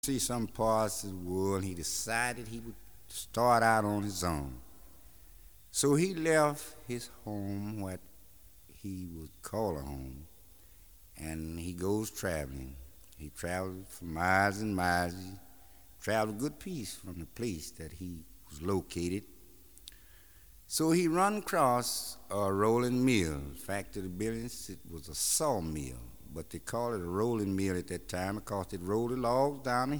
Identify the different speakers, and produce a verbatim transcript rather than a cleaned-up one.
Speaker 1: See some parts of the world, he decided he would start out on his own. So he left his home, what he would call a home, and he goes traveling. He traveled for miles and miles. He traveled a good piece from the place that he was located. So he run across a rolling mill. In fact, to the buildings, it was a sawmill, but they called it a rolling mill at that time because it rolled the logs down the